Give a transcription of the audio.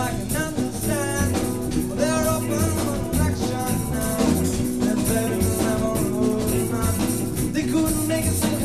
I can understand. Well, they're open for action now. They're better than ever. They couldn't make it so